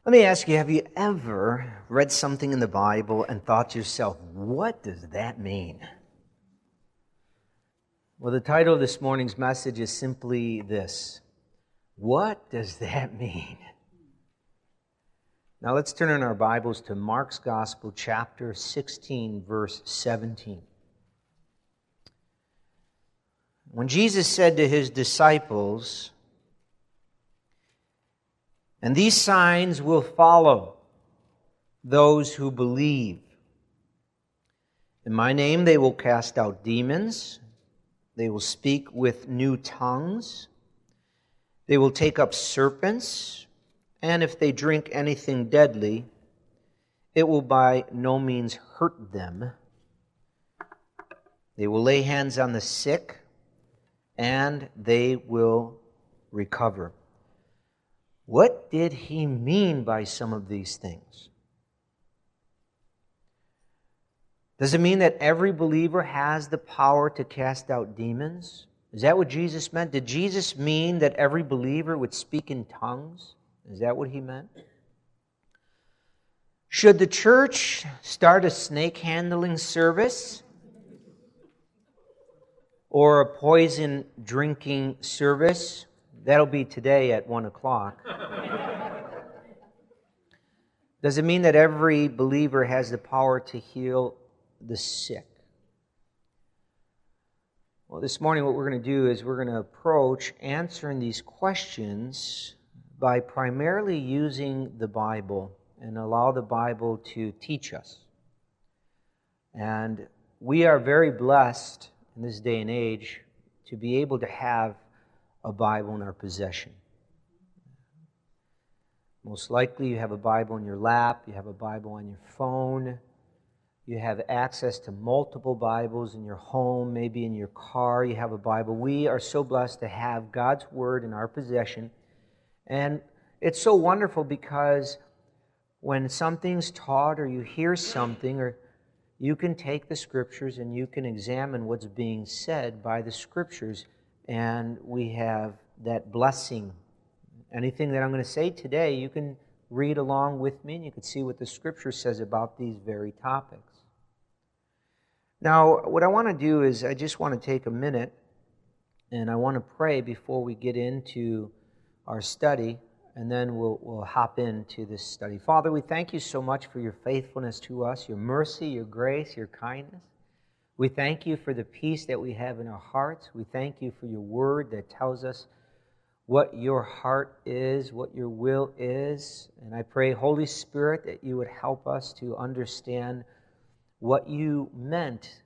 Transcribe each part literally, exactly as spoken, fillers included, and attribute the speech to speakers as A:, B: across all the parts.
A: Let me ask you, have you ever read something in the Bible and thought to yourself, what does that mean? Well, the title of this morning's message is simply this: what does that mean? Now let's turn in our Bibles to Mark's Gospel, chapter sixteen, verse seventeen. When Jesus said to his disciples, "And these signs will follow those who believe. In my name they will cast out demons. They will speak with new tongues. They will take up serpents. And if they drink anything deadly, it will by no means hurt them. They will lay hands on the sick, and they will recover." What did he mean by some of these things? Does it mean that every believer has the power to cast out demons? Is that what Jesus meant? Did Jesus mean that every believer would speak in tongues? Is that what he meant? Should the church start a snake handling service? Or a poison drinking service? That'll be today at one o'clock. Does it mean that every believer has the power to heal the sick? Well, this morning what we're going to do is we're going to approach answering these questions by primarily using the Bible and allow the Bible to teach us. And we are very blessed in this day and age to be able to have a Bible in our possession. Most likely you have a Bible in your lap, you have a Bible on your phone, you have access to multiple Bibles in your home, maybe in your car you have a Bible. We are so blessed to have God's Word in our possession. And it's so wonderful because when something's taught or you hear something, or you can take the Scriptures and you can examine what's being said by the Scriptures, and we have that blessing. Anything that I'm going to say today, you can read along with me and you can see what the Scripture says about these very topics. Now, what I want to do is I just want to take a minute and I want to pray before we get into our study, and then we'll, we'll hop into this study. Father, we thank you so much for your faithfulness to us, your mercy, your grace, your kindness. We thank you for the peace that we have in our hearts. We thank you for your word that tells us what your heart is, what your will is. And I pray, Holy Spirit, that you would help us to understand what you meant.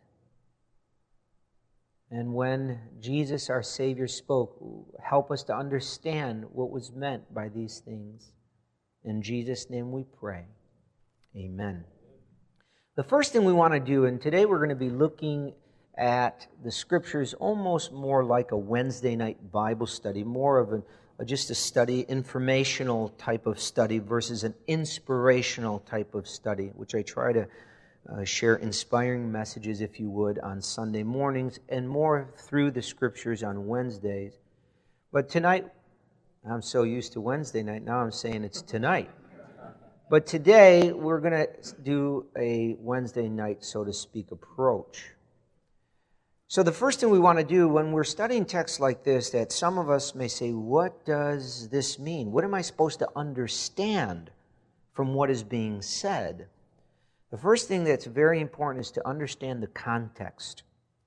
A: And when Jesus, our Savior, spoke, help us to understand what was meant by these things. In Jesus' name we pray. Amen. The first thing we want to do, and today we're going to be looking at the Scriptures almost more like a Wednesday night Bible study, more of a, just a study, informational type of study versus an inspirational type of study, which I try to uh, share inspiring messages, if you would, on Sunday mornings and more through the Scriptures on Wednesdays. But tonight, I'm so used to Wednesday night, now I'm saying it's tonight. But today, we're going to do a Wednesday night, so to speak, approach. So the first thing we want to do when we're studying texts like this, that some of us may say, what does this mean? What am I supposed to understand from what is being said? The first thing that's very important is to understand the context.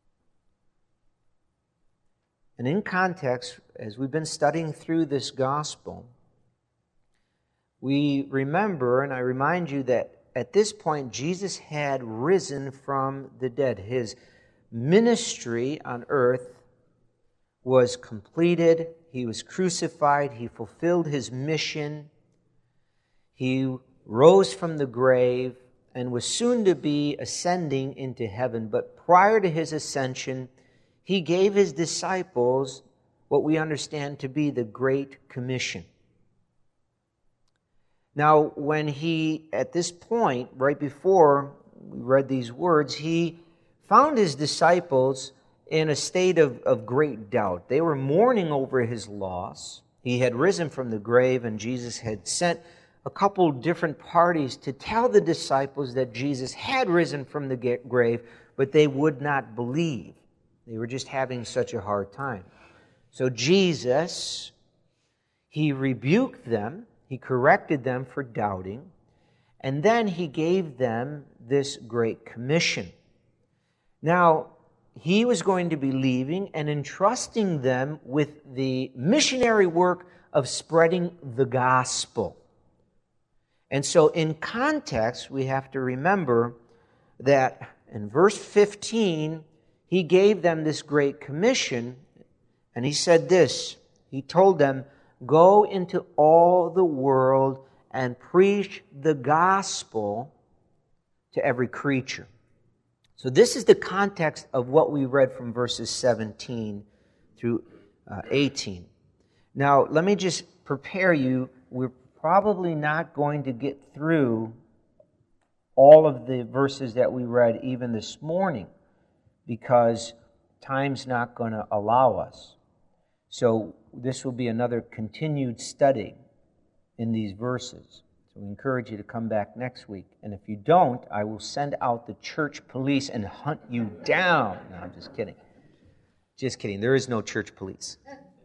A: And in context, as we've been studying through this gospel, we remember, and I remind you that at this point, Jesus had risen from the dead. His ministry on earth was completed. He was crucified. He fulfilled his mission. He rose from the grave and was soon to be ascending into heaven. But prior to his ascension, he gave his disciples what we understand to be the Great Commission. Now, when he, at this point, right before we read these words, he found his disciples in a state of, of great doubt. They were mourning over his loss. He had risen from the grave, and Jesus had sent a couple different parties to tell the disciples that Jesus had risen from the grave, but they would not believe. They were just having such a hard time. So Jesus, he rebuked them, he corrected them for doubting, and then he gave them this great commission. Now, he was going to be leaving and entrusting them with the missionary work of spreading the gospel. And so in context, we have to remember that in verse fifteen, he gave them this great commission, and he said this. He told them, "Go into all the world and preach the gospel to every creature." So this is the context of what we read from verses seventeen through uh, eighteen. Now, let me just prepare you. We're probably not going to get through all of the verses that we read even this morning because time's not going to allow us. So this will be another continued study in these verses. So we encourage you to come back next week. And if you don't, I will send out the church police and hunt you down. No, I'm just kidding. Just kidding. There is no church police.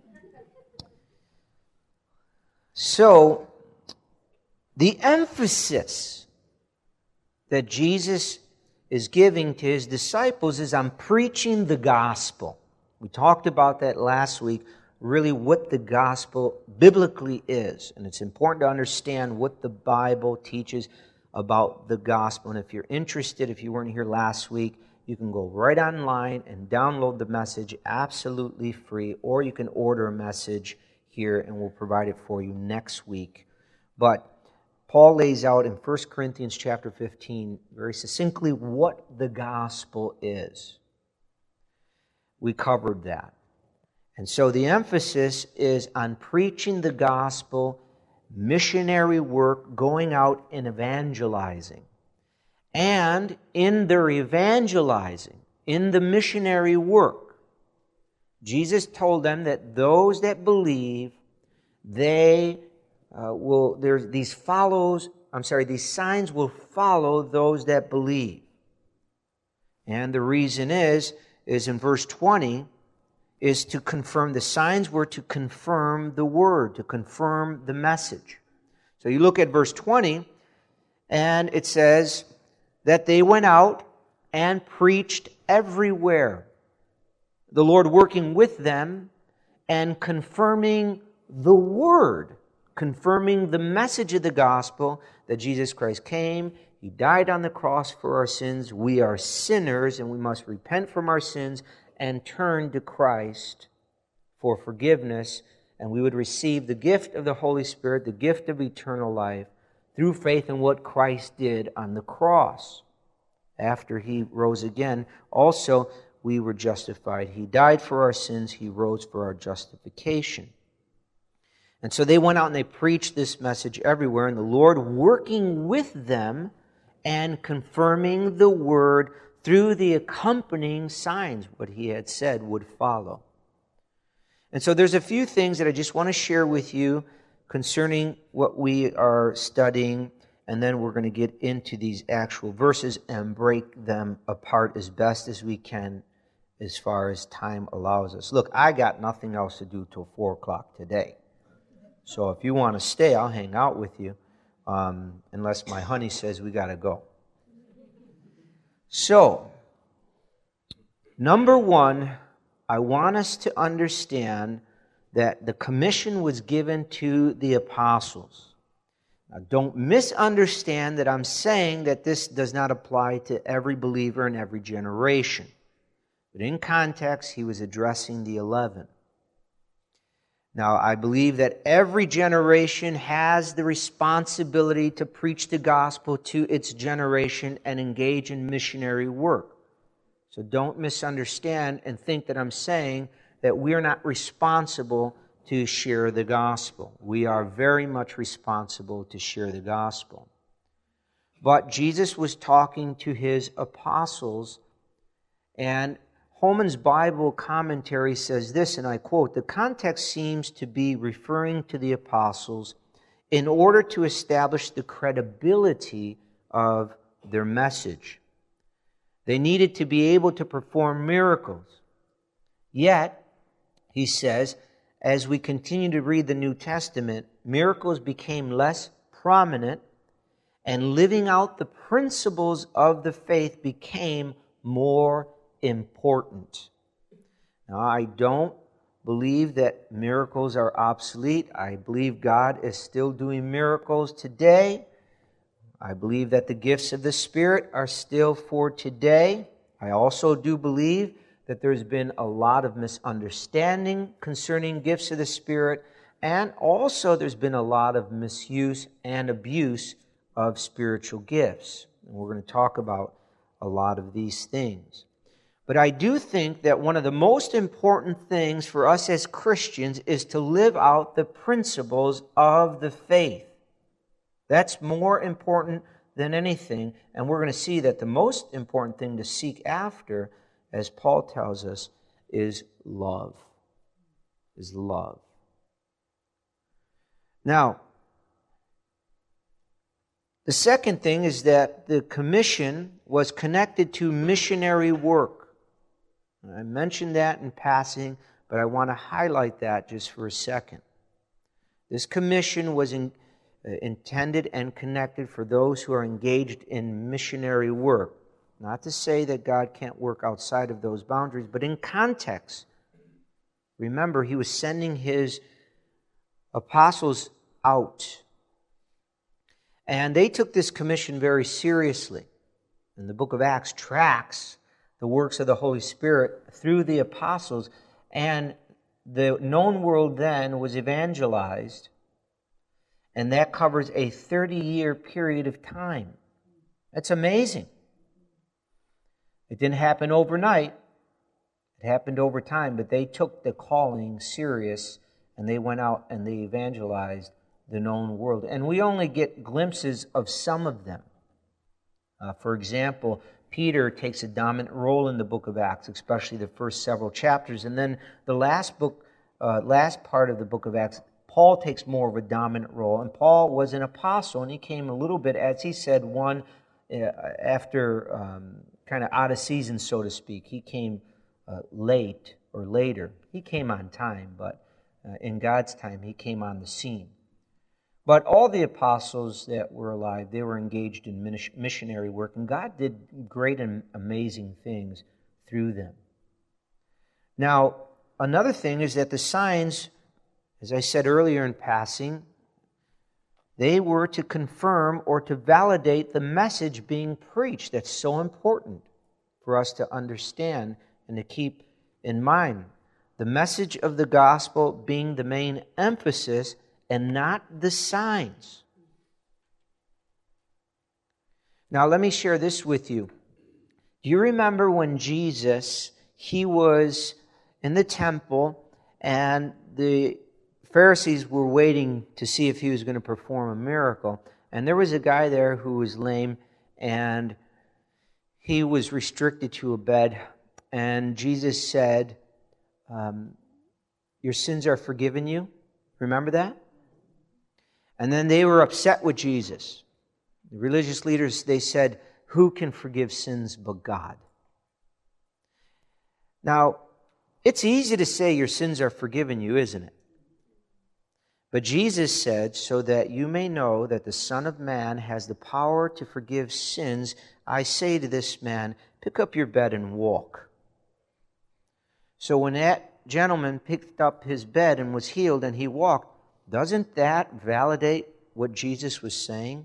A: So, the emphasis that Jesus is giving to his disciples is on preaching the gospel. We talked about that last week, really what the gospel biblically is. And it's important to understand what the Bible teaches about the gospel. And if you're interested, if you weren't here last week, you can go right online and download the message absolutely free, or you can order a message here and we'll provide it for you next week. But Paul lays out in First Corinthians chapter fifteen very succinctly what the gospel is. We covered that. And so the emphasis is on preaching the gospel, missionary work, going out and evangelizing. And in their evangelizing, in the missionary work, Jesus told them that those that believe, they uh, will, there's these follows, I'm sorry, these signs will follow those that believe. And the reason is, is in verse twenty, is to confirm, the signs were to confirm the word, to confirm the message. So you look at verse twenty, and it says that they went out and preached everywhere, the Lord working with them and confirming the word, confirming the message of the gospel that Jesus Christ came, He died on the cross for our sins, we are sinners, and we must repent from our sins and turn to Christ for forgiveness, and we would receive the gift of the Holy Spirit, the gift of eternal life, through faith in what Christ did on the cross. After He rose again, also we were justified. He died for our sins, He rose for our justification. And so they went out and they preached this message everywhere, and the Lord working with them and confirming the word through the accompanying signs, what He had said would follow. And so there's a few things that I just want to share with you concerning what we are studying, and then we're going to get into these actual verses and break them apart as best as we can as far as time allows us. Look, I got nothing else to do till four o'clock today. So if you want to stay, I'll hang out with you, um, unless my honey says we got to go. So, number one, I want us to understand that the commission was given to the apostles. Now, don't misunderstand that I'm saying that this does not apply to every believer in every generation. But in context, he was addressing the eleven. Now, I believe that every generation has the responsibility to preach the gospel to its generation and engage in missionary work. So don't misunderstand and think that I'm saying that we're not responsible to share the gospel. We are very much responsible to share the gospel. But Jesus was talking to His apostles, and Holman's Bible commentary says this, and I quote, "The context seems to be referring to the apostles in order to establish the credibility of their message. They needed to be able to perform miracles. Yet, he says, as we continue to read the New Testament, miracles became less prominent, and living out the principles of the faith became more important. Now, I don't believe that miracles are obsolete. I believe God is still doing miracles today. I believe that the gifts of the Spirit are still for today. I also do believe that there's been a lot of misunderstanding concerning gifts of the Spirit, and also there's been a lot of misuse and abuse of spiritual gifts. And we're going to talk about a lot of these things. But I do think that one of the most important things for us as Christians is to live out the principles of the faith. That's more important than anything, and we're going to see that the most important thing to seek after, as Paul tells us, is love. Is love. Now, the second thing is that the commission was connected to missionary work. I mentioned that in passing, but I want to highlight that just for a second. This commission was in, uh, intended and connected for those who are engaged in missionary work. Not to say that God can't work outside of those boundaries, but in context. Remember, he was sending his apostles out. And they took this commission very seriously. And the book of Acts tracks the works of the Holy Spirit through the apostles, and the known world then was evangelized, and that covers a thirty-year period of time. That's amazing. It didn't happen overnight. It happened over time, but they took the calling serious, and they went out and they evangelized the known world. And we only get glimpses of some of them. Uh, for example, Peter takes a dominant role in the book of Acts, especially the first several chapters. And then the last book, uh, last part of the book of Acts, Paul takes more of a dominant role. And Paul was an apostle, and he came a little bit, as he said, one uh, after um, kind of out of season, so to speak. He came uh, late or later. He came on time, but uh, in God's time, he came on the scene. But all the apostles that were alive, they were engaged in missionary work, and God did great and amazing things through them. Now, another thing is that the signs, as I said earlier in passing, they were to confirm or to validate the message being preached. That's so important for us to understand and to keep in mind. The message of the gospel being the main emphasis and not the signs. Now, let me share this with you. Do you remember when Jesus, he was in the temple, and the Pharisees were waiting to see if he was going to perform a miracle, and there was a guy there who was lame, and he was restricted to a bed, and Jesus said, um, your sins are forgiven you. Remember that? And then they were upset with Jesus. The religious leaders, they said, who can forgive sins but God? Now, it's easy to say your sins are forgiven you, isn't it? But Jesus said, so that you may know that the Son of Man has the power to forgive sins, I say to this man, pick up your bed and walk. So when that gentleman picked up his bed and was healed and he walked, doesn't that validate what Jesus was saying?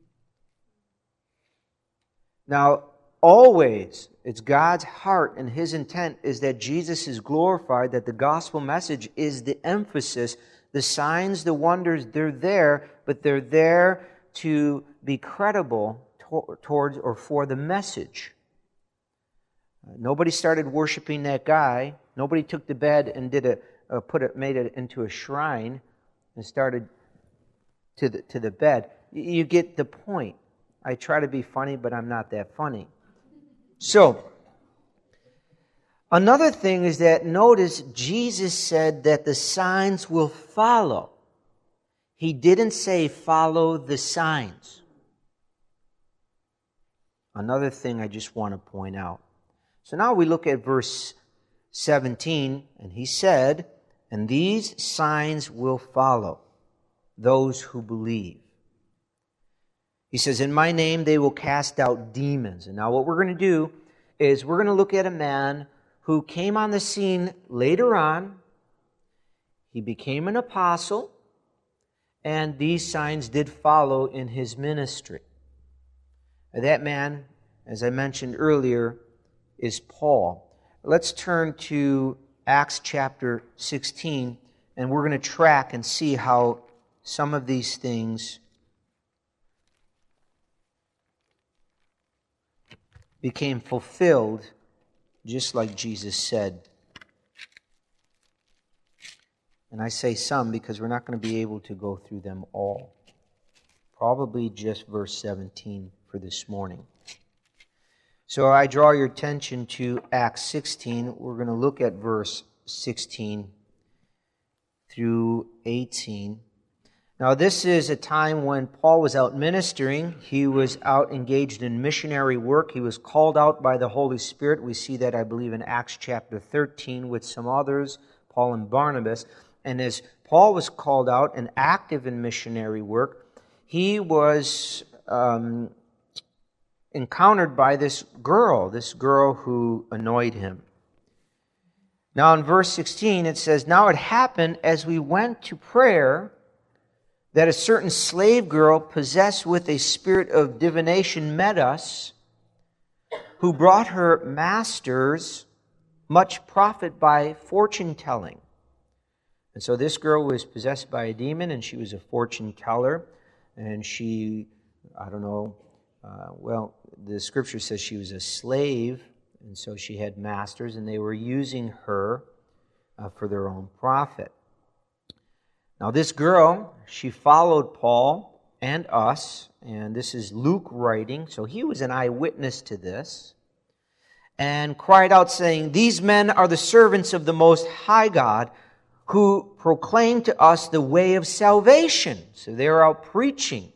A: Now, always, it's God's heart and His intent is that Jesus is glorified, that the gospel message is the emphasis. The signs, the wonders, they're there, but they're there to be credible to- towards or for the message. Uh, nobody started worshiping that guy. Nobody took the bed and did a uh, put it, made it into a shrine and started to the to the bed. You get the point. I try to be funny, but I'm not that funny. So, another thing is that notice Jesus said that the signs will follow. He didn't say follow the signs. Another thing I just want to point out. So now we look at verse seventeen, and he said, and these signs will follow those who believe. He says, in my name they will cast out demons. And now what we're going to do is we're going to look at a man who came on the scene later on. He became an apostle, and these signs did follow in his ministry. That man, as I mentioned earlier, is Paul. Let's turn to Acts chapter sixteen, and we're going to track and see how some of these things became fulfilled, just like Jesus said. And I say some because we're not going to be able to go through them all. Probably just verse seventeen for this morning. So I draw your attention to Acts sixteen. We're going to look at verse sixteen through eighteen. Now this is a time when Paul was out ministering. He was out engaged in missionary work. He was called out by the Holy Spirit. We see that, I believe, in Acts chapter thirteen with some others, Paul and Barnabas. And as Paul was called out and active in missionary work, he was um, encountered by this girl, this girl who annoyed him. Now in verse sixteen it says, now it happened as we went to prayer that a certain slave girl possessed with a spirit of divination met us, who brought her masters much profit by fortune telling. And so this girl was possessed by a demon, and she was a fortune teller, and she, I don't know, uh, well, the scripture says she was a slave, and so she had masters, and they were using her uh, for their own profit. Now this girl, she followed Paul and us, and this is Luke writing, so he was an eyewitness to this, and cried out saying, these men are the servants of the Most High God, who proclaim to us the way of salvation. So they were out preaching.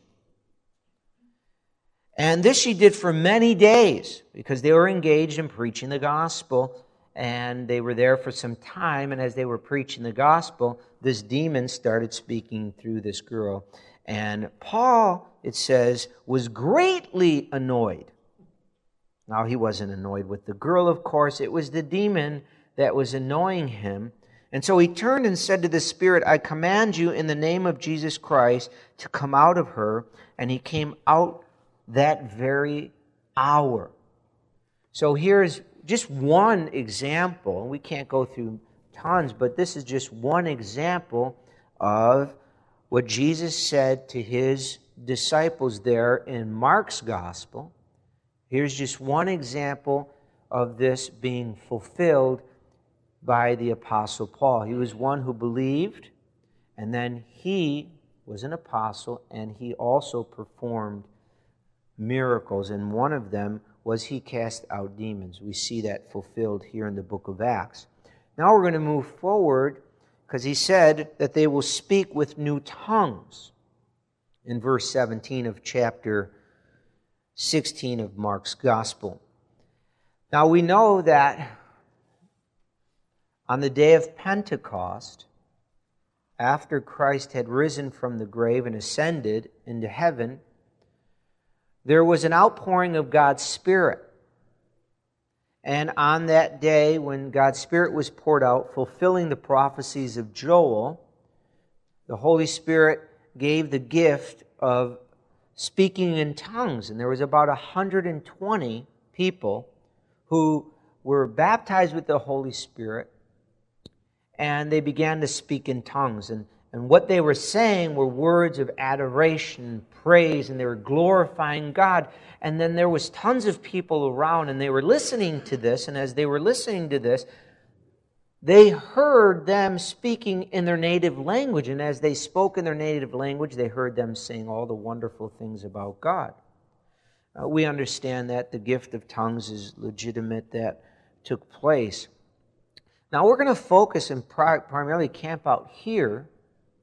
A: And this she did for many days, because they were engaged in preaching the gospel, and they were there for some time, and as they were preaching the gospel, this demon started speaking through this girl. And Paul, it says, was greatly annoyed. Now, he wasn't annoyed with the girl, of course. It was the demon that was annoying him. And so he turned and said to the spirit, I command you in the name of Jesus Christ to come out of her. And he came out that very hour. So here's just one example. We can't go through tons, but this is just one example of what Jesus said to his disciples there in Mark's gospel. Here's just one example of this being fulfilled by the Apostle Paul. He was one who believed, and then he was an apostle, and he also performed miracles, and one of them was he cast out demons. We see that fulfilled here in the book of Acts. Now we're going to move forward, because he said that they will speak with new tongues in verse seventeen of chapter sixteen of Mark's gospel. Now we know that on the day of Pentecost, after Christ had risen from the grave and ascended into heaven, there was an outpouring of God's Spirit. And on that day, when God's Spirit was poured out, fulfilling the prophecies of Joel, the Holy Spirit gave the gift of speaking in tongues. And there was about one hundred twenty people who were baptized with the Holy Spirit, and they began to speak in tongues. And, and what they were saying were words of adoration, praise, and they were glorifying God. And then there was tons of people around, and they were listening to this. And as they were listening to this, they heard them speaking in their native language. And as they spoke in their native language, they heard them saying all the wonderful things about God. Uh, we understand that the gift of tongues is legitimate, that took place. Now we're going to focus and pri- primarily camp out here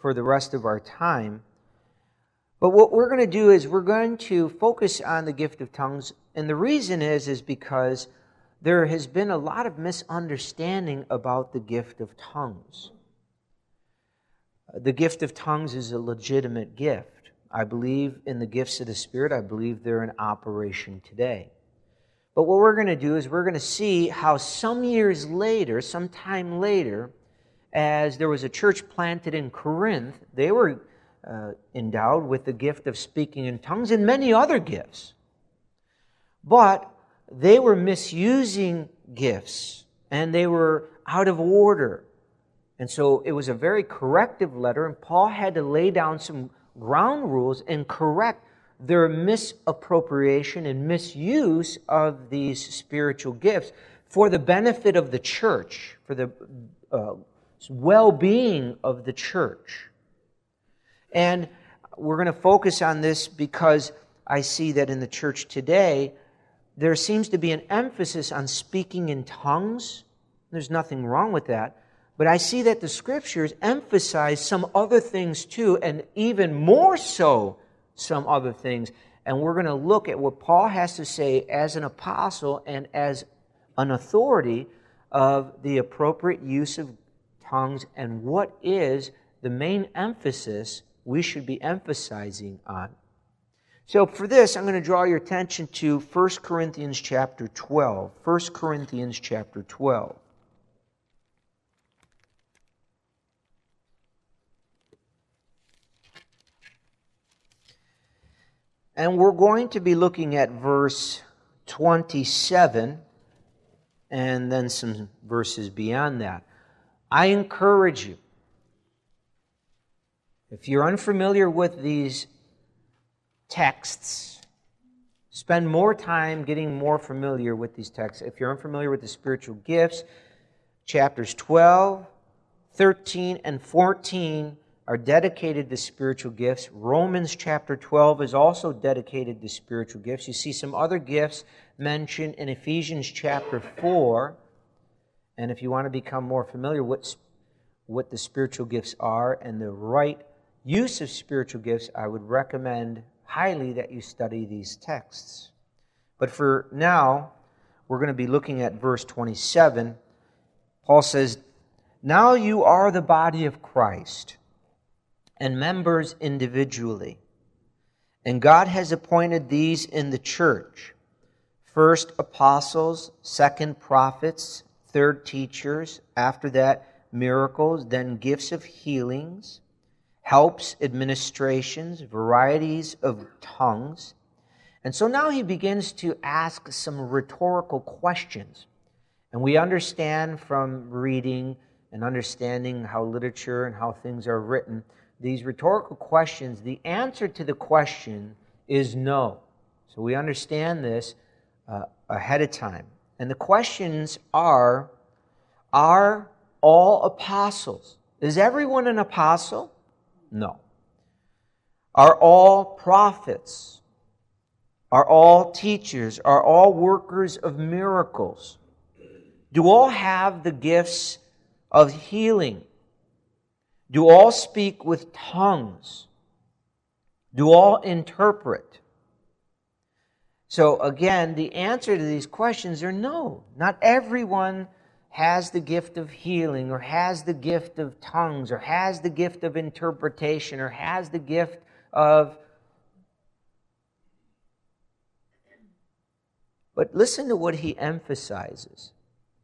A: for the rest of our time. But what we're going to do is we're going to focus on the gift of tongues. And the reason is, is because there has been a lot of misunderstanding about the gift of tongues. The gift of tongues is a legitimate gift. I believe in the gifts of the Spirit. I believe they're in operation today. But what we're going to do is we're going to see how some years later, some time later, as there was a church planted in Corinth, they were uh, endowed with the gift of speaking in tongues and many other gifts. But they were misusing gifts, and they were out of order. And so it was a very corrective letter, and Paul had to lay down some ground rules and correct their misappropriation and misuse of these spiritual gifts for the benefit of the church, for the uh, well-being of the church. And we're going to focus on this because I see that in the church today, there seems to be an emphasis on speaking in tongues. There's nothing wrong with that. But I see that the Scriptures emphasize some other things too, and even more so some other things. And we're going to look at what Paul has to say as an apostle and as an authority of the appropriate use of tongues and what is the main emphasis we should be emphasizing on. So for this, I'm going to draw your attention to First Corinthians chapter twelve. First Corinthians chapter twelve. And we're going to be looking at verse twenty-seven and then some verses beyond that. I encourage you, if you're unfamiliar with these texts, spend more time getting more familiar with these texts. If you're unfamiliar with the spiritual gifts, chapters twelve, thirteen, and fourteen are dedicated to spiritual gifts. Romans chapter twelve is also dedicated to spiritual gifts. You see some other gifts mentioned in Ephesians chapter four. And if you want to become more familiar with what the spiritual gifts are and the right use of spiritual gifts, I would recommend highly that you study these texts. But for now, we're going to be looking at verse twenty-seven. Paul says, "Now you are the body of Christ, and members individually. And God has appointed these in the church: first apostles, second prophets, third teachers, after that miracles, then gifts of healings, helps, administrations, varieties of tongues." And so now he begins to ask some rhetorical questions. And we understand from reading and understanding how literature and how things are written, these rhetorical questions, the answer to the question is no. So we understand this uh, ahead of time. And the questions are, are all apostles? Is everyone an apostle? No. Are all prophets? Are all teachers? Are all workers of miracles? Do all have the gifts of healing? Do all speak with tongues? Do all interpret? So again, the answer to these questions are no. Not everyone has the gift of healing, or has the gift of tongues, or has the gift of interpretation, or has the gift of... But listen to what he emphasizes.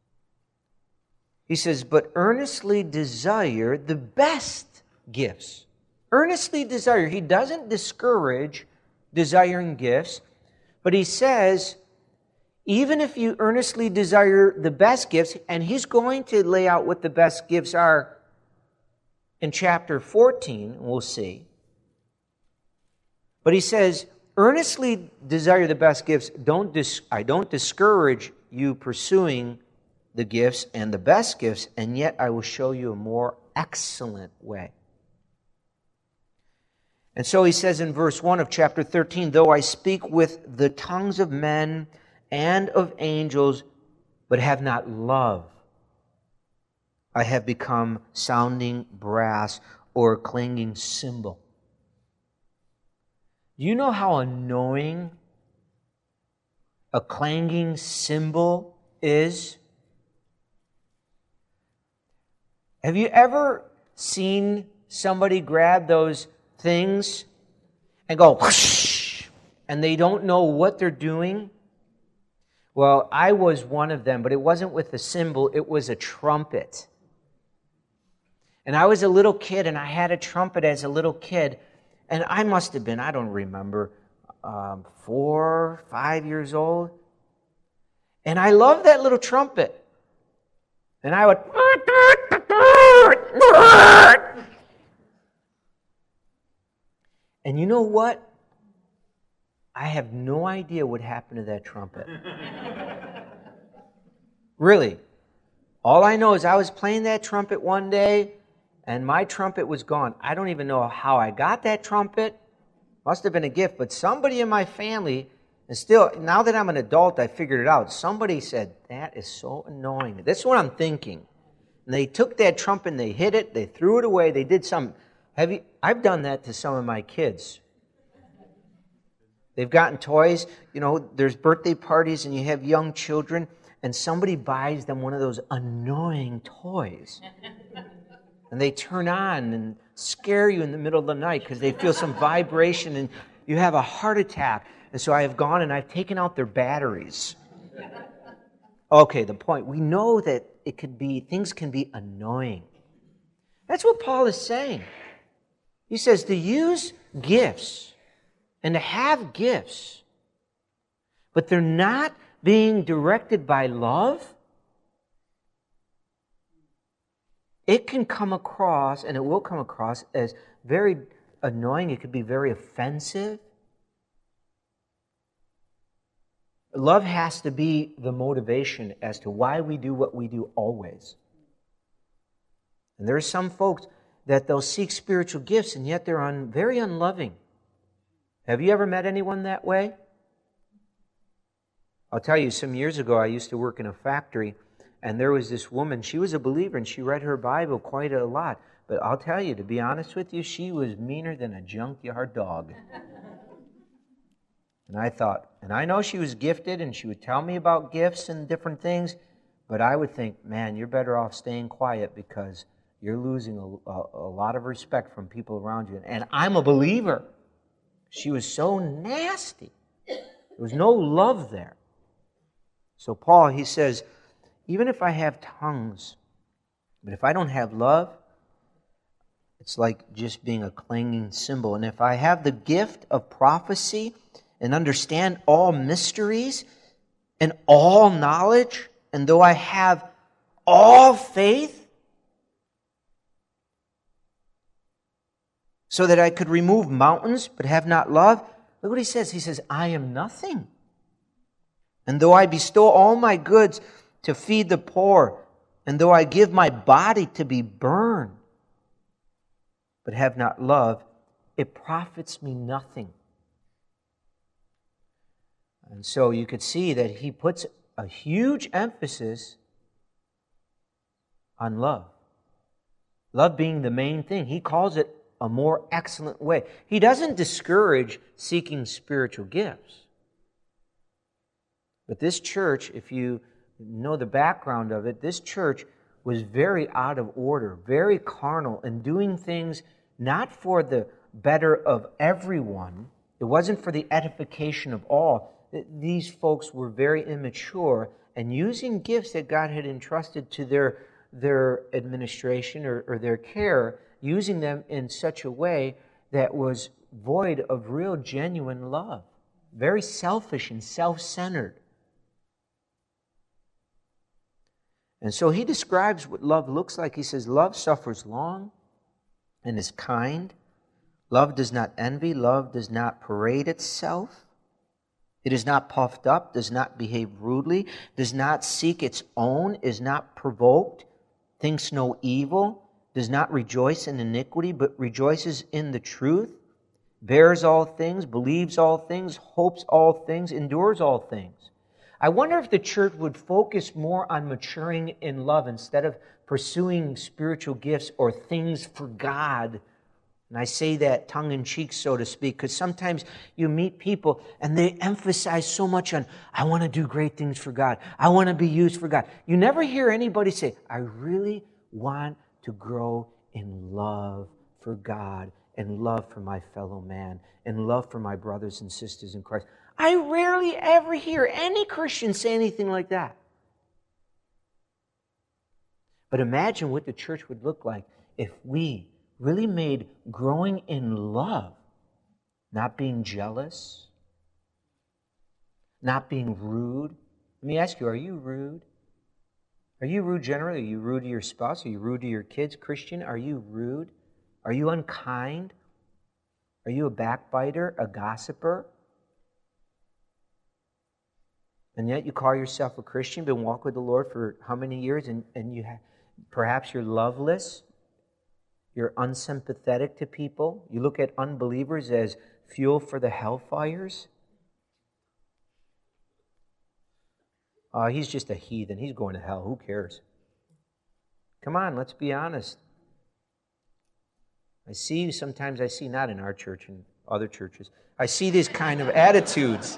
A: He says, "But earnestly desire the best gifts." Earnestly desire. He doesn't discourage desiring gifts, but he says, even if you earnestly desire the best gifts, and he's going to lay out what the best gifts are in chapter fourteen, we'll see. But he says, earnestly desire the best gifts. Don't dis- I don't discourage you pursuing the gifts and the best gifts, and yet I will show you a more excellent way. And so he says in verse one of chapter thirteen, "Though I speak with the tongues of men and of angels, but have not love, I have become sounding brass or a clanging cymbal. Do you know how annoying a clanging cymbal is? Have you ever seen somebody grab those things and go whoosh, and they don't know what they're doing? Well, I was one of them, but it wasn't with a cymbal, it was a trumpet. And I was a little kid, and I had a trumpet as a little kid, and I must have been, I don't remember, um, four, five years old. And I loved that little trumpet. And I would... And you know what? I have no idea what happened to that trumpet. Really. All I know is I was playing that trumpet one day, and my trumpet was gone. I don't even know how I got that trumpet. Must have been a gift, but somebody in my family, and still, now that I'm an adult, I figured it out. Somebody said, that is so annoying. That's what I'm thinking. And they took that trumpet and they hit it, they threw it away, they did some... Have you, I've done that to some of my kids. They've gotten toys. You know, there's birthday parties and you have young children, and somebody buys them one of those annoying toys. And they turn on and scare you in the middle of the night because they feel some vibration and you have a heart attack. And so I have gone and I've taken out their batteries. Okay, the point. We know that it could be, things can be annoying. That's what Paul is saying. He says to use gifts and to have gifts, but they're not being directed by love, it can come across, and it will come across, as very annoying. It could be very offensive. Love has to be the motivation as to why we do what we do always. And there are some folks that they'll seek spiritual gifts, and yet they're un, very unloving. Have you ever met anyone that way? I'll tell you, some years ago I used to work in a factory, and there was this woman. She was a believer, and she read her Bible quite a lot. But I'll tell you, to be honest with you, she was meaner than a junkyard dog. And I thought, and I know she was gifted, and she would tell me about gifts and different things, but I would think, man, you're better off staying quiet because you're losing a, a, a lot of respect from people around you. And I'm a believer. She was so nasty. There was no love there. So Paul, he says, even if I have tongues, but if I don't have love, it's like just being a clanging cymbal. And if I have the gift of prophecy and understand all mysteries and all knowledge, and though I have all faith, so that I could remove mountains but have not love, look what he says. He says, I am nothing. And though I bestow all my goods to feed the poor, and though I give my body to be burned, but have not love, it profits me nothing. And so you could see that he puts a huge emphasis on love. Love being the main thing. He calls it a more excellent way. He doesn't discourage seeking spiritual gifts. But this church, if you know the background of it, this church was very out of order, very carnal, and doing things not for the better of everyone. It wasn't for the edification of all. These folks were very immature and using gifts that God had entrusted to their, their administration or, or their care, using them in such a way that was void of real, genuine love. Very selfish and self-centered. And so he describes what love looks like. He says, love suffers long and is kind. Love does not envy. Love does not parade itself. It is not puffed up, does not behave rudely, does not seek its own, is not provoked, thinks no evil, does not rejoice in iniquity, but rejoices in the truth, bears all things, believes all things, hopes all things, endures all things. I wonder if the church would focus more on maturing in love instead of pursuing spiritual gifts or things for God. And I say that tongue-in-cheek, so to speak, because sometimes you meet people and they emphasize so much on, I want to do great things for God. I want to be used for God. You never hear anybody say, I really want to grow in love for God and love for my fellow man and love for my brothers and sisters in Christ. I rarely ever hear any Christian say anything like that. But imagine what the church would look like if we really made growing in love, not being jealous, not being rude. Let me ask you, are you rude? Are you rude generally? Are you rude to your spouse? Are you rude to your kids? Christian, are you rude? Are you unkind? Are you a backbiter, a gossiper? And yet you call yourself a Christian, been walking with the Lord for how many years, and, and you have, perhaps you're loveless, you're unsympathetic to people. You look at unbelievers as fuel for the hellfires. Uh, he's just a heathen. He's going to hell. Who cares? Come on, let's be honest. I see, sometimes I see, not in our church and other churches, I see these kind of attitudes.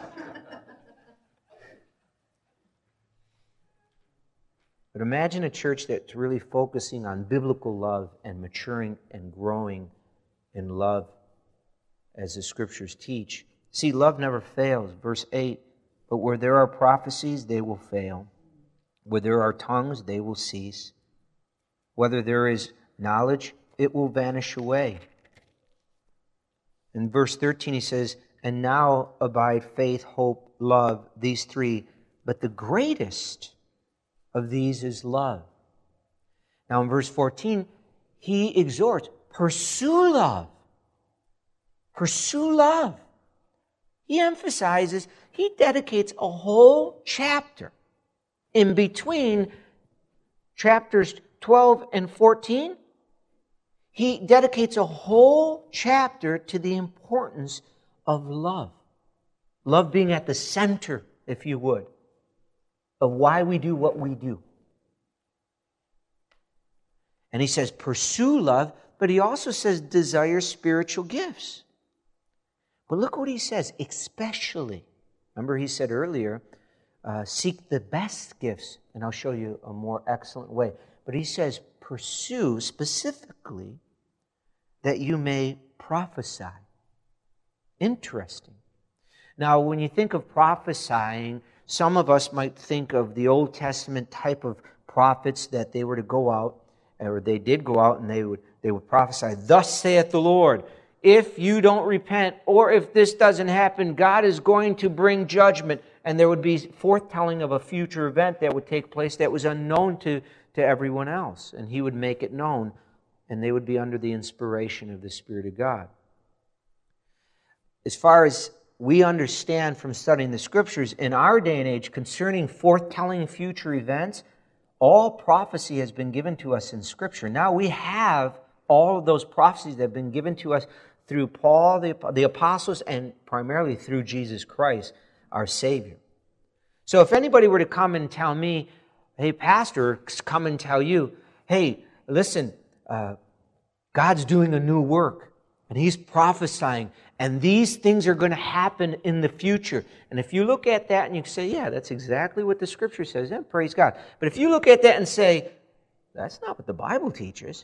A: But imagine a church that's really focusing on biblical love and maturing and growing in love as the Scriptures teach. See, love never fails. Verse eight, but where there are prophecies, they will fail. Where there are tongues, they will cease. Whether there is knowledge, it will vanish away. In verse thirteen he says, and now abide faith, hope, love, these three, but the greatest of these is love. Now in verse fourteen, he exhorts, pursue love. Pursue love. He emphasizes, he dedicates a whole chapter in between chapters twelve and fourteen. He dedicates a whole chapter to the importance of love. Love being at the center, if you would, of why we do what we do. And he says, pursue love, but he also says, desire spiritual gifts. But look what he says, especially. Remember he said earlier, uh, seek the best gifts, and I'll show you a more excellent way. But he says, pursue specifically that you may prophesy. Interesting. Now, when you think of prophesying, some of us might think of the Old Testament type of prophets that they were to go out, or they did go out and they would they would prophesy, thus saith the Lord, if you don't repent, or if this doesn't happen, God is going to bring judgment. And there would be foretelling of a future event that would take place that was unknown to, to everyone else. And he would make it known, and they would be under the inspiration of the Spirit of God. As far as we understand from studying the Scriptures, in our day and age, concerning foretelling future events, all prophecy has been given to us in Scripture. Now we have all of those prophecies that have been given to us through Paul, the, the apostles, and primarily through Jesus Christ, our Savior. So if anybody were to come and tell me, hey, pastor, come and tell you, hey, listen, uh, God's doing a new work, and He's prophesying, and these things are going to happen in the future. And if you look at that and you say, yeah, that's exactly what the Scripture says, then praise God. But if you look at that and say, that's not what the Bible teaches,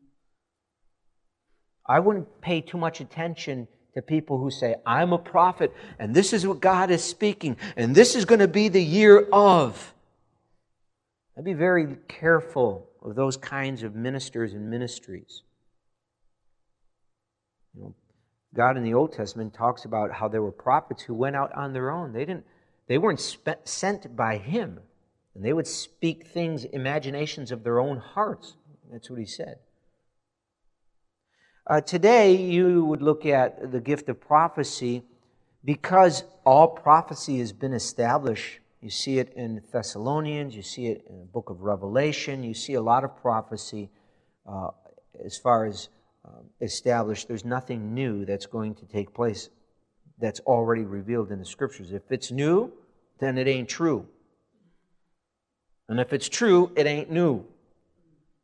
A: I wouldn't pay too much attention to people who say, I'm a prophet, and this is what God is speaking, and this is going to be the year of. I'd be very careful of those kinds of ministers and ministries. You know, God in the Old Testament talks about how there were prophets who went out on their own. They didn't, they weren't spe- sent by Him, and they would speak things, imaginations of their own hearts. That's what He said. Uh, today, you would look at the gift of prophecy because all prophecy has been established. You see it in Thessalonians, you see it in the book of Revelation, you see a lot of prophecy uh, as far as um, established. There's nothing new that's going to take place that's already revealed in the Scriptures. If it's new, then it ain't true. And if it's true, it ain't new.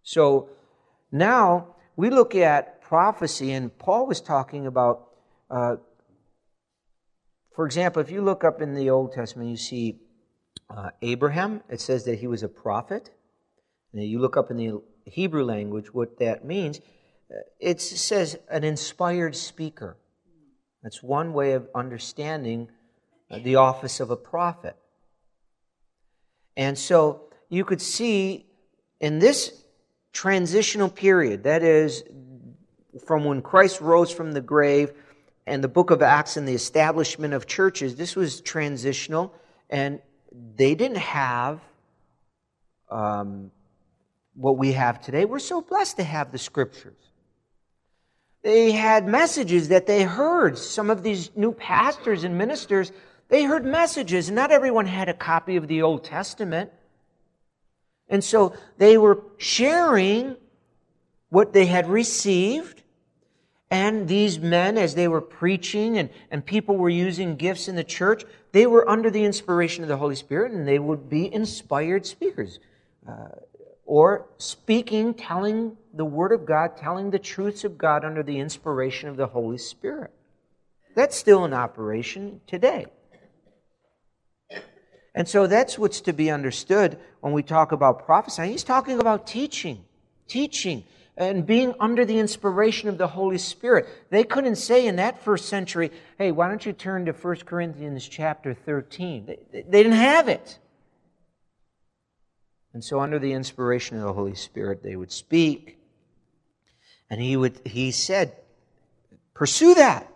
A: So now we look at prophecy, and Paul was talking about, uh, for example, if you look up in the Old Testament, you see uh, Abraham. It says that he was a prophet. And you look up in the Hebrew language what that means. It says an inspired speaker. That's one way of understanding the office of a prophet. And so you could see in this transitional period, that is from when Christ rose from the grave and the book of Acts and the establishment of churches, this was transitional, and they didn't have um, what we have today. We're so blessed to have the Scriptures. They had messages that they heard. Some of these new pastors and ministers, they heard messages. Not everyone had a copy of the Old Testament. And so they were sharing what they had received. And these men, as they were preaching and, and people were using gifts in the church, they were under the inspiration of the Holy Spirit, and they would be inspired speakers. Uh, or speaking, telling the Word of God, telling the truths of God under the inspiration of the Holy Spirit. That's still in operation today. And so that's what's to be understood when we talk about prophesying. He's talking about teaching, teaching, and being under the inspiration of the Holy Spirit. They couldn't say in that first century, hey, why don't you turn to First Corinthians chapter thirteen? They, they didn't have it. And so under the inspiration of the Holy Spirit, they would speak. And he would, he said, pursue that.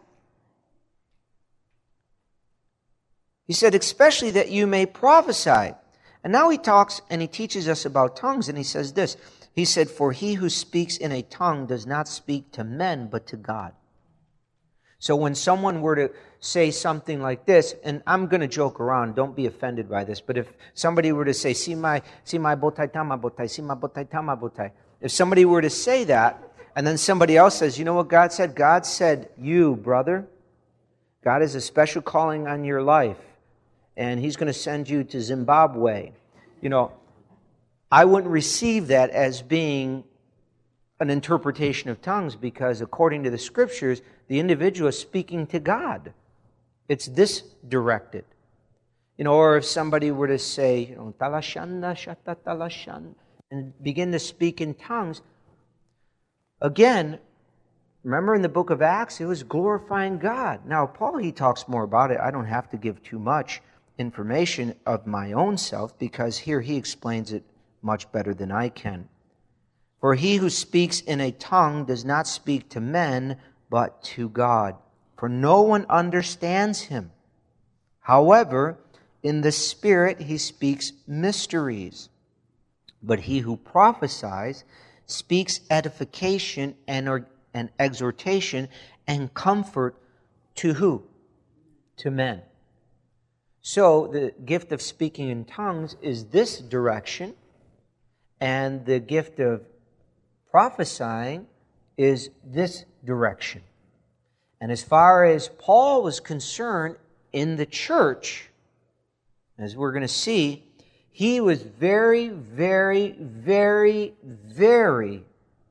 A: He said, especially that you may prophesy. And now he talks and he teaches us about tongues, and he says this. He said, for he who speaks in a tongue does not speak to men, but to God. So when someone were to say something like this, and I'm going to joke around, don't be offended by this, but if somebody were to say, si mai, si mai botai tama botai, si mai botai tama botai, if somebody were to say that, and then somebody else says, you know what God said? God said, you, brother, God has a special calling on your life, and He's going to send you to Zimbabwe. You know, I wouldn't receive that as being an interpretation of tongues, because according to the Scriptures, the individual is speaking to God. It's this directed. You know, or if somebody were to say, you know, talashanda shata talashan, and begin to speak in tongues, again, remember in the book of Acts, it was glorifying God. Now, Paul, he talks more about it. I don't have to give too much information of my own self, because here he explains it much better than I can. For he who speaks in a tongue does not speak to men, but to God. For no one understands him. However, in the Spirit he speaks mysteries. But he who prophesies speaks edification and, or, and exhortation and comfort to who? To men. So the gift of speaking in tongues is this direction, and the gift of prophesying is this direction. And as far as Paul was concerned in the church, as we're going to see, he was very, very, very, very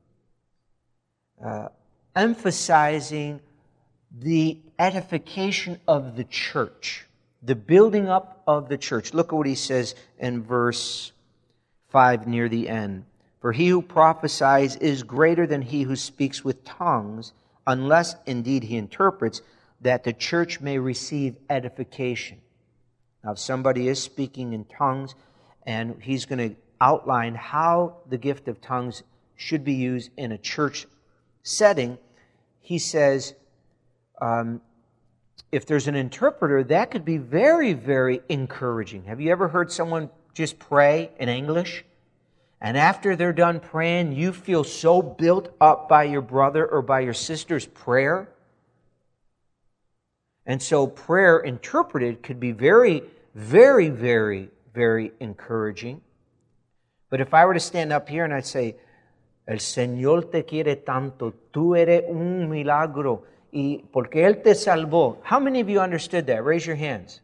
A: uh, emphasizing the edification of the church, the building up of the church. Look at what he says in verse five near the end. For he who prophesies is greater than he who speaks with tongues, unless indeed he interprets, that the church may receive edification. Now, if somebody is speaking in tongues, and he's going to outline how the gift of tongues should be used in a church setting, he says, um, if there's an interpreter, that could be very, very encouraging. Have you ever heard someone just pray in English? And after they're done praying, you feel so built up by your brother or by your sister's prayer. And so prayer interpreted could be very, very, very, very encouraging. But if I were to stand up here and I'd say, El Señor te quiere tanto, tú eres un milagro, y porque Él te salvó. How many of you understood that? Raise your hands.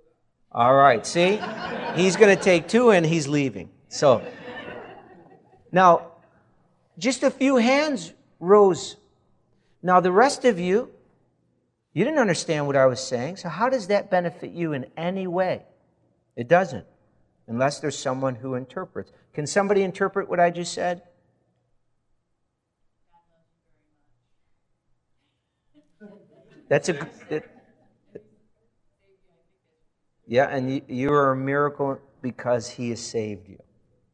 A: All right, see? He's going to take two and he's leaving. So, Now, just a few hands rose. Now, the rest of you, you didn't understand what I was saying, so how does that benefit you in any way? It doesn't, unless there's someone who interprets. Can somebody interpret what I just said? That's a good... Yeah, and you, you are a miracle because He has saved you.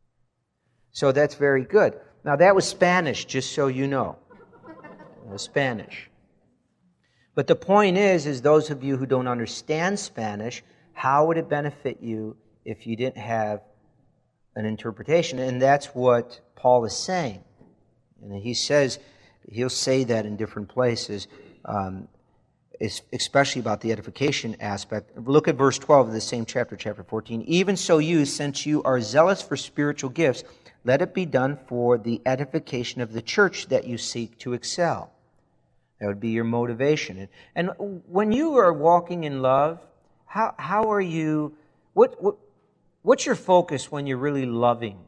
A: So that's very good. Now, that was Spanish, just so you know. It was Spanish. But the point is, is those of you who don't understand Spanish, how would it benefit you if you didn't have an interpretation? And that's what Paul is saying. And he says, he'll say that in different places, um, especially about the edification aspect. Look at verse twelve of the same chapter, chapter fourteen. Even so you, since you are zealous for spiritual gifts, let it be done for the edification of the church that you seek to excel. That would be your motivation. And when you are walking in love, how how are you, what, what what's your focus when you're really loving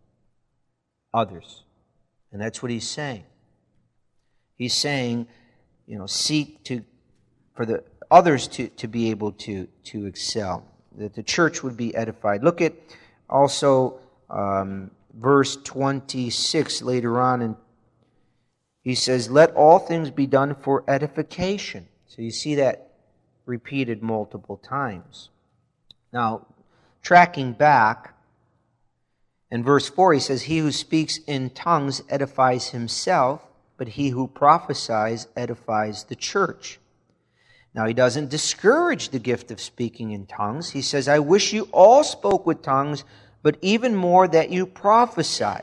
A: others? And that's what he's saying. He's saying, you know, seek to for the others to, to be able to, to excel, that the church would be edified. Look at also um, verse twenty-six later on, and he says, let all things be done for edification. So you see that repeated multiple times. Now, tracking back, in verse four he says, he who speaks in tongues edifies himself, but he who prophesies edifies the church. Now, he doesn't discourage the gift of speaking in tongues. He says, I wish you all spoke with tongues, but even more that you prophesy.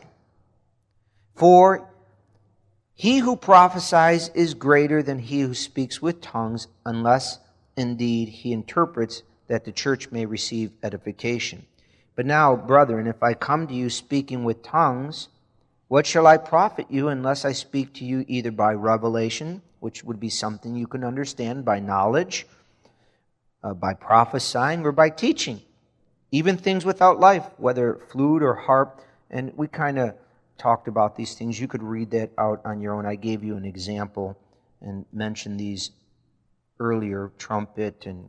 A: For he who prophesies is greater than he who speaks with tongues, unless indeed he interprets, that the church may receive edification. But now, brethren, if I come to you speaking with tongues, what shall I profit you unless I speak to you either by revelation, which would be something you can understand by knowledge, uh, by prophesying, or by teaching? Even things without life, whether flute or harp. And we kind of talked about these things. You could read that out on your own. I gave you an example and mentioned these earlier, trumpet. And,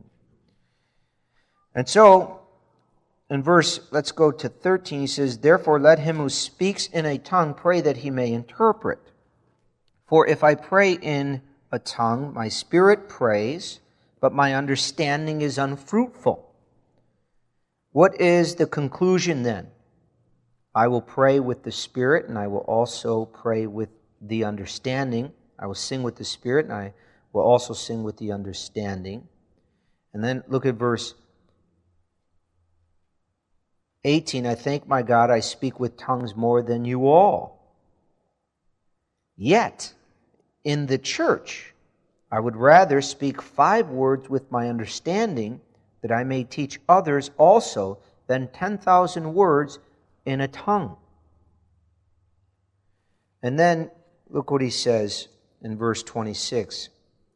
A: and so, in verse, let's go to thirteen, he says, therefore let him who speaks in a tongue pray that he may interpret. For if I pray in a tongue, my spirit prays, but my understanding is unfruitful. What is the conclusion then? I will pray with the Spirit, and I will also pray with the understanding. I will sing with the Spirit, and I will also sing with the understanding. And then look at verse eighteen. I thank my God I speak with tongues more than you all. Yet, in the church, I would rather speak five words with my understanding, that I may teach others also, than ten thousand words in a tongue. And then, look what he says in verse twenty-six.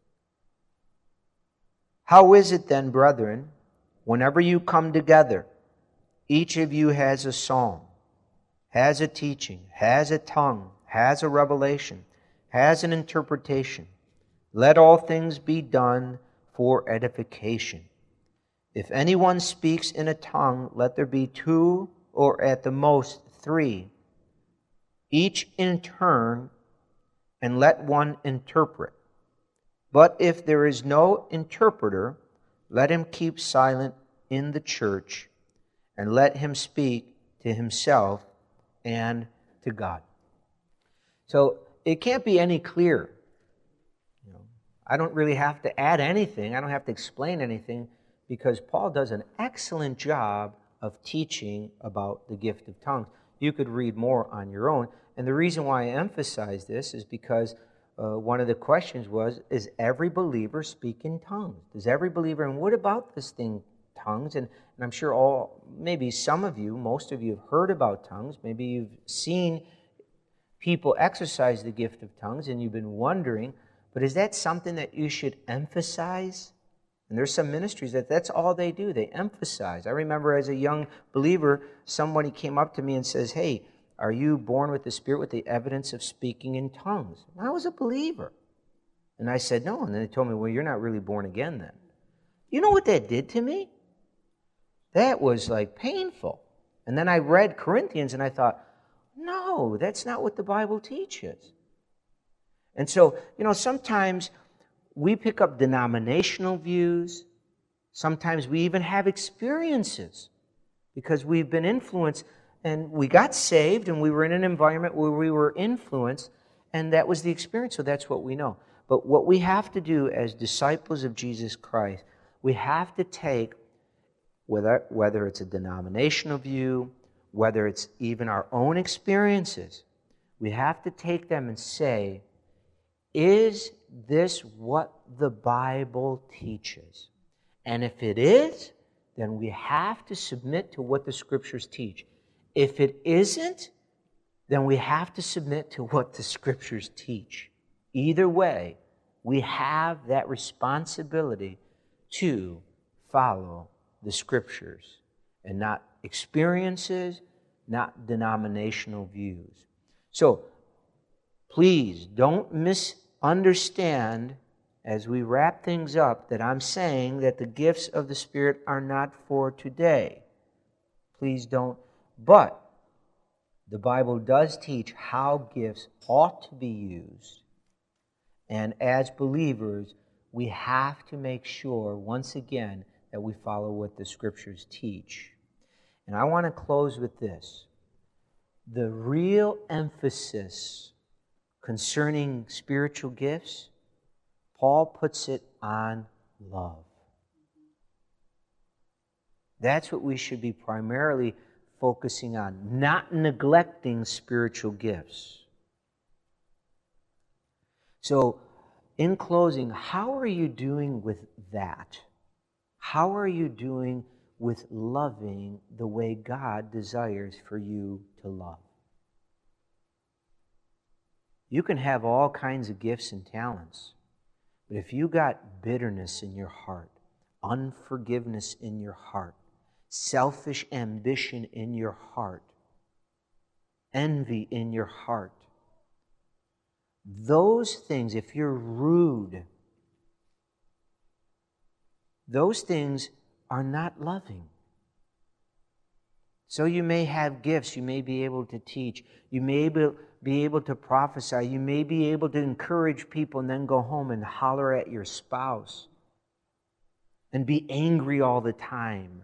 A: How is it then, brethren, whenever you come together, each of you has a song, has a teaching, has a tongue, has a revelation, has an interpretation? Let all things be done for edification. If anyone speaks in a tongue, let there be two or at the most three, each in turn, and let one interpret. But if there is no interpreter, let him keep silent in the church, and let him speak to himself and to God. So it can't be any clearer. You know, I don't really have to add anything. I don't have to explain anything, because Paul does an excellent job of teaching about the gift of tongues. You could read more on your own. And the reason why I emphasize this is because uh, one of the questions was, is every believer speak in tongues? Does every believer, and what about this thing, tongues? And, and I'm sure all, maybe some of you, most of you have heard about tongues. Maybe you've seen people exercise the gift of tongues and you've been wondering, but is that something that you should emphasize? And there's some ministries that that's all they do. They emphasize. I remember as a young believer, somebody came up to me and says, hey, are you born with the Spirit with the evidence of speaking in tongues? And I was a believer. And I said, no. And then they told me, well, you're not really born again then. You know what that did to me? That was like painful. And then I read Corinthians and I thought, no, that's not what the Bible teaches. And so, you know, sometimes we pick up denominational views. Sometimes we even have experiences because we've been influenced and we got saved and we were in an environment where we were influenced and that was the experience, so that's what we know. But what we have to do as disciples of Jesus Christ, we have to take, whether, whether it's a denominational view, whether it's even our own experiences, we have to take them and say, is this what the Bible teaches? And if it is, then we have to submit to what the Scriptures teach. If it isn't, then we have to submit to what the Scriptures teach. Either way, we have that responsibility to follow the Scriptures and not experiences, not denominational views. So, please don't misunderstand as we wrap things up that I'm saying that the gifts of the Spirit are not for today. Please don't. But the Bible does teach how gifts ought to be used. And as believers, we have to make sure, once again, that we follow what the Scriptures teach. And I want to close with this. The real emphasis concerning spiritual gifts, Paul puts it on love. That's what we should be primarily focusing on, not neglecting spiritual gifts. So, in closing, how are you doing with that? How are you doing with loving the way God desires for you to love? You can have all kinds of gifts and talents, but if you got bitterness in your heart, unforgiveness in your heart, selfish ambition in your heart, envy in your heart, those things, if you're rude, those things are not loving. So you may have gifts, you may be able to teach, you may be able to prophesy, you may be able to encourage people and then go home and holler at your spouse and be angry all the time.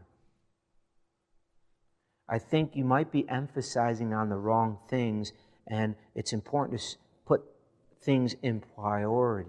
A: I think you might be emphasizing on the wrong things, and it's important to put things in priority.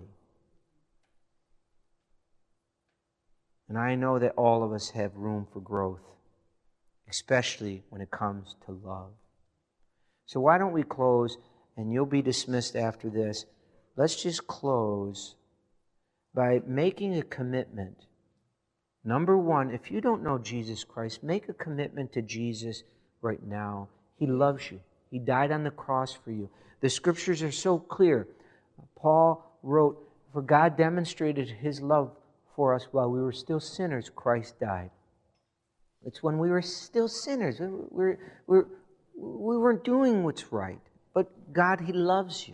A: And I know that all of us have room for growth, especially when it comes to love. So why don't we close, and you'll be dismissed after this. Let's just close by making a commitment. Number one, if you don't know Jesus Christ, make a commitment to Jesus right now. He loves you. He died on the cross for you. The Scriptures are so clear. Paul wrote, for God demonstrated His love for us while we were still sinners, Christ died. It's when we were still sinners. We, we're, we're, we weren't doing what's right. But God, He loves you.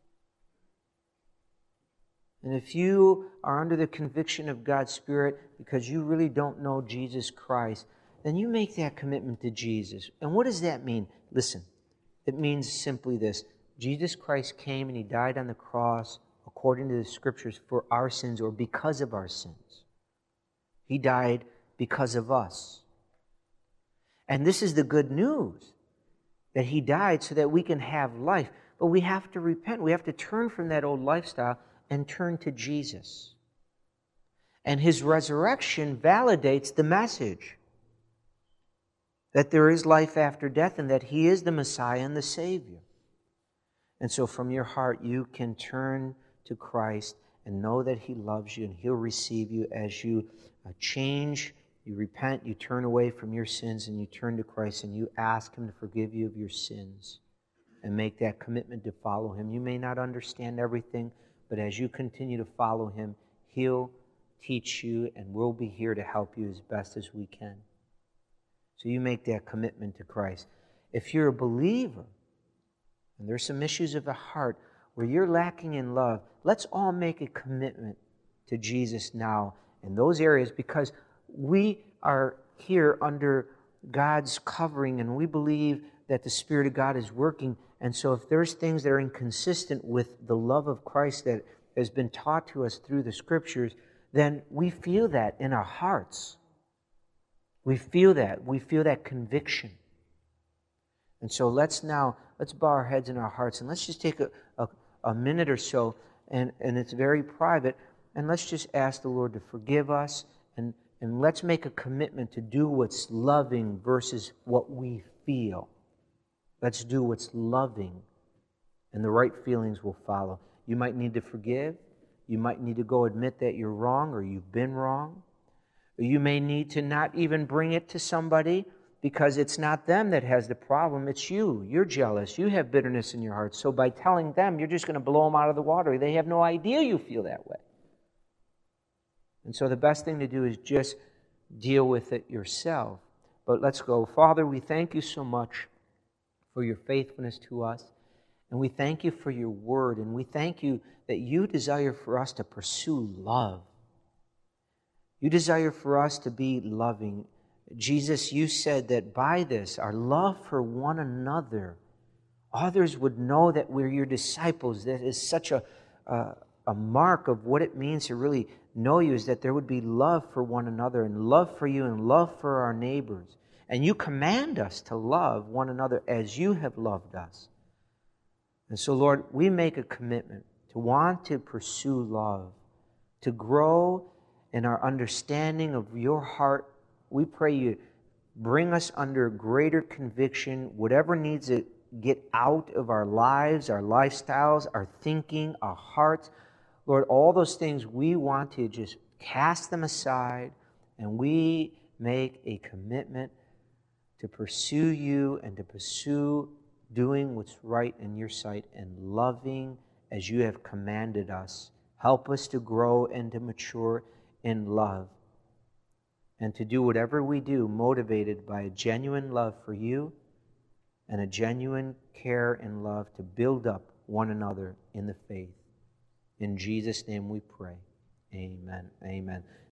A: And if you are under the conviction of God's Spirit because you really don't know Jesus Christ, then you make that commitment to Jesus. And what does that mean? Listen, it means simply this. Jesus Christ came and He died on the cross according to the Scriptures for our sins or because of our sins. He died because of us. And this is the good news, that He died so that we can have life. But we have to repent. We have to turn from that old lifestyle and turn to Jesus. And His resurrection validates the message that there is life after death and that He is the Messiah and the Savior. And so from your heart you can turn to Christ and know that He loves you and He'll receive you as you uh, change, you repent, you turn away from your sins and you turn to Christ and you ask Him to forgive you of your sins and make that commitment to follow Him. You may not understand everything, but as you continue to follow Him, He'll teach you and we'll be here to help you as best as we can. So you make that commitment to Christ. If you're a believer and there's some issues of the heart where you're lacking in love, let's all make a commitment to Jesus now in those areas, because we are here under God's covering and we believe that the Spirit of God is working. And so if there's things that are inconsistent with the love of Christ that has been taught to us through the Scriptures, then we feel that in our hearts. We feel that. We feel that conviction. And so let's now, let's bow our heads in our hearts and let's just take a, a, a minute or so, and, and it's very private, and let's just ask the Lord to forgive us, and, and let's make a commitment to do what's loving versus what we feel. Let's do what's loving, and the right feelings will follow. You might need to forgive. You might need to go admit that you're wrong or you've been wrong. Or you may need to not even bring it to somebody because it's not them that has the problem, it's you. You're jealous. You have bitterness in your heart. So by telling them, you're just going to blow them out of the water. They have no idea you feel that way. And so the best thing to do is just deal with it yourself. But let's go. Father, we thank you so much for your faithfulness to us. And we thank you for your word. And we thank you that you desire for us to pursue love. You desire for us to be loving. Jesus, you said that by this, our love for one another, others would know that we're your disciples. That is such a, a, a mark of what it means to really know you, is that there would be love for one another and love for you and love for our neighbors. And you command us to love one another as you have loved us. And so, Lord, we make a commitment to want to pursue love, to grow in our understanding of your heart. We pray you bring us under greater conviction, whatever needs to get out of our lives, our lifestyles, our thinking, our hearts. Lord, all those things, we want to just cast them aside, and we make a commitment to pursue you and to pursue doing what's right in your sight and loving as you have commanded us. Help us to grow and to mature in love, and to do whatever we do motivated by a genuine love for you and a genuine care and love to build up one another in the faith. In Jesus' name we pray. Amen. Amen.